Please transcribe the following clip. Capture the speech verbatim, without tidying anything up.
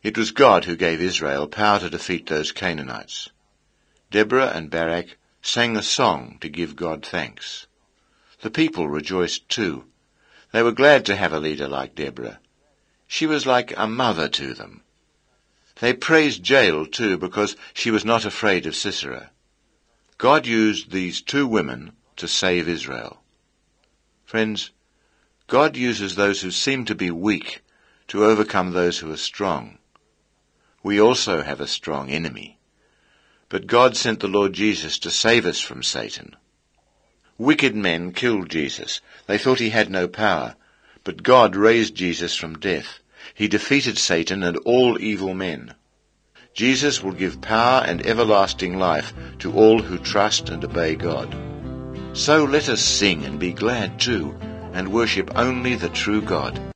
It was God who gave Israel power to defeat those Canaanites. Deborah and Barak sang a song to give God thanks. The people rejoiced too. They were glad to have a leader like Deborah. She was like a mother to them. They praised Jael too, because she was not afraid of Sisera. God used these two women to save Israel. Friends, God uses those who seem to be weak to overcome those who are strong. We also have a strong enemy. But God sent the Lord Jesus to save us from Satan. Wicked men killed Jesus. They thought he had no power. But God raised Jesus from death. He defeated Satan and all evil men. Jesus will give power and everlasting life to all who trust and obey God. So let us sing and be glad too, and worship only the true God.